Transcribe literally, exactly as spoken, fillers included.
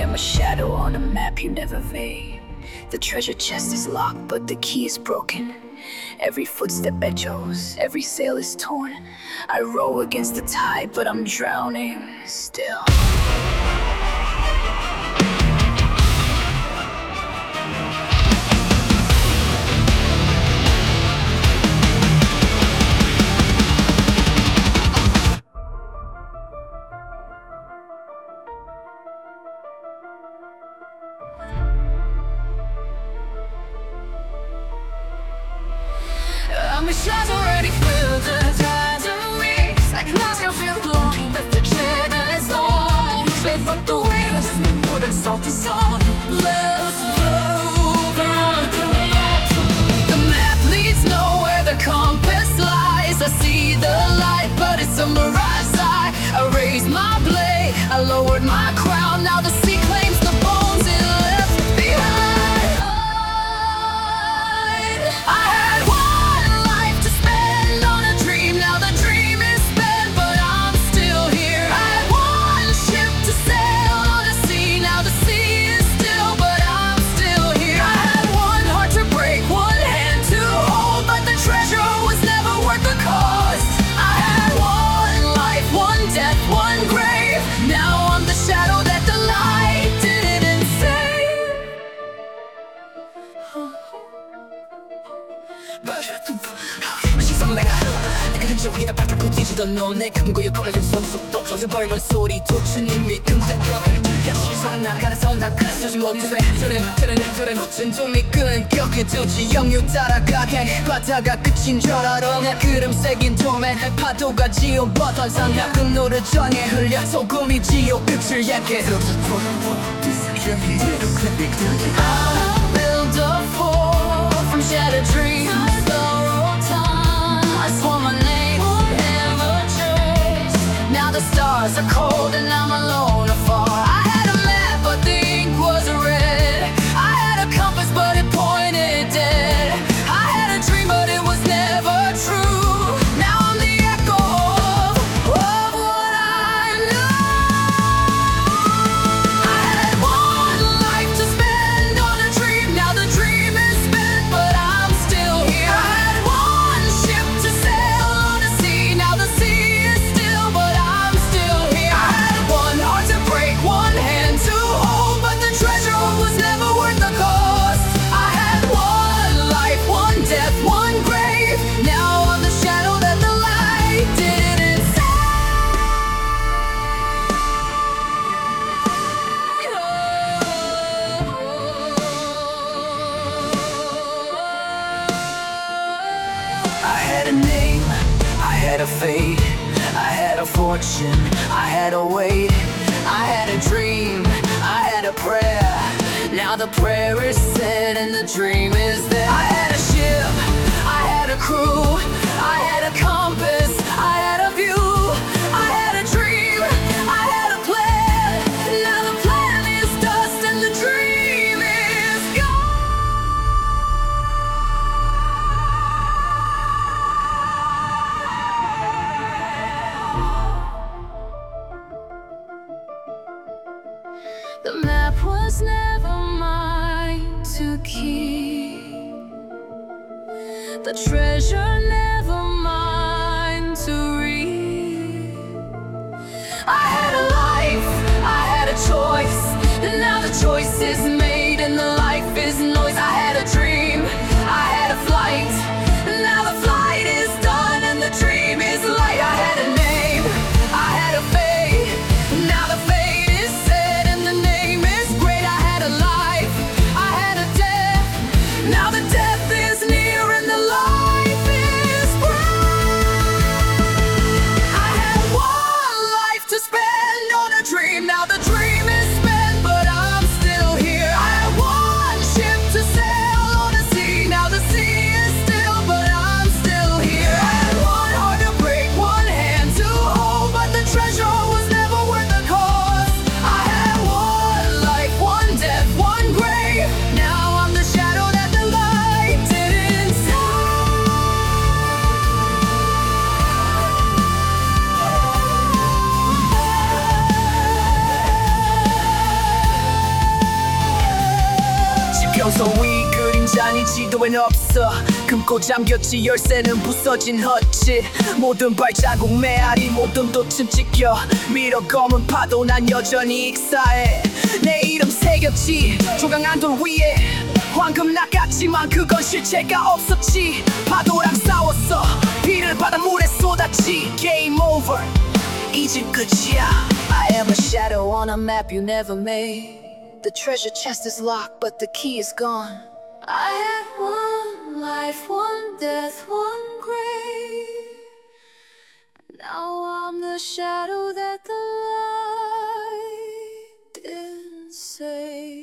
am a shadow on a map you never made. The treasure chest is locked, but the key is broken. Every footstep echoes, every sail is torn. I row against the tide, but I'm drowning still. I'm a shadow ready for the tides of waves. I cannot still feel belonging, but the channel is long. Split but the waves, put a salty song. Let's move on. The map leads nowhere, the compass lies. I see the light, but it's a mirage. I, I raised my blade, I lowered my crown. Now the sea claims the bones it left behind. I had one life to spend on a dream. Now the dream is spent, but I'm still here. I had one ship to sail on a sea. Now the sea is still, but I'm still here. I had one heart to break, one hand to hold, but the treasure was never worth the cost. I had one life, one death, one grave. Now I'm the shadow that the light didn't save. 시선내가 내가 흔적 위에 바닥 뒤지던 너 내 금고에 걸어진 손속도 젖어버리는 소리 도춘님 위금대 시선 나가라서 나가라서 멈추래 저래 저래 저래 놓친 종이 끈격해 두지 영유 따라가게 바다가 끝인 줄 알아 내 그름 새긴 도맨 파도가 지어버던 산 나쁜 노를 정해 흘려 소금이 지옥 끝을 얇게 I build a fort from shattered dreams. I swore my name, never traced. Now the stars are cold and I'm alone afar. I had a map but the ink was red. I had a compass but it pointed dead. I had a dream but it was never true. Now I'm the echo of, of what I knew. I had one life to spend on a dream. Now the dream is spent but I'm still here. I had one ship to sail on the sea. Now the sea is still, but I'm still here. I had one heart to break, one hand to hold, but the treasure was never worth the cost. I had one life, one death, one grave. Now I'm the shadow that the light didn't I had a name, I had a fate, I had a fortune, I had a weight, I had a dream, I had a prayer. Now the prayer is said and the dream is there. I had a ship, I had a crew, I had a compass, I had a view, I had a dream, I had a plan. Now the plan is dust and the dream is gone. The map was never mine to keep. The treasure never mine to read. I had a life, I had a choice, and now the choice is made and the life is noise. I had a dream, I had a flight, and now the flight is done and the dream is light. I had a name, I had a fate, now the fate is said and the name is great. I had a life, I had a death, now the death is near and the life is bright. I had one life to spend on a dream. Now the dream is spent, but I'm still here. 수평선 위 그림자니 지도엔 없어 금고 잠겼지 열쇠는 부서진 헛짓 모든 발자국 메아리 모든 도침 찍혀 밀어 검은 파도 난 여전히 익사해 내 이름 새겼지 조강한 돌 위에 황금 낚았지만 그건 실체가 없었지 파도랑 싸웠어 피를 바닷물에 쏟았지 Game over 이제 끝이야 I am a shadow on a map you never made. The treasure chest is locked, but the key is gone. I had one life, one death, one grave. Now I'm the shadow that the light didn't save.